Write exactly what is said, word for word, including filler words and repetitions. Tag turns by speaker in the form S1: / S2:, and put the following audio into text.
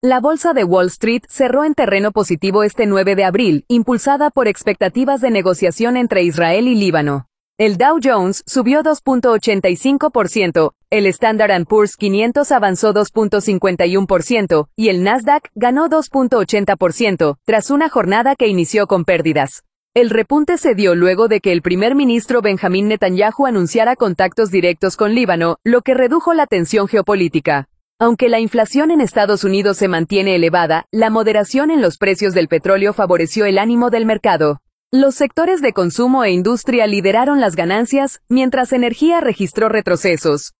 S1: La bolsa de Wall Street cerró en terreno positivo este nueve de abril, impulsada por expectativas de negociación entre Israel y Líbano. El Dow Jones subió dos punto ochenta y cinco por ciento, el Standard and Poor's quinientos avanzó dos punto cincuenta y uno por ciento y el Nasdaq ganó dos punto ochenta por ciento, tras una jornada que inició con pérdidas. El repunte se dio luego de que el primer ministro Benjamín Netanyahu anunciara contactos directos con Líbano, lo que redujo la tensión geopolítica. Aunque la inflación en Estados Unidos se mantiene elevada, la moderación en los precios del petróleo favoreció el ánimo del mercado. Los sectores de consumo e industria lideraron las ganancias, mientras energía registró retrocesos.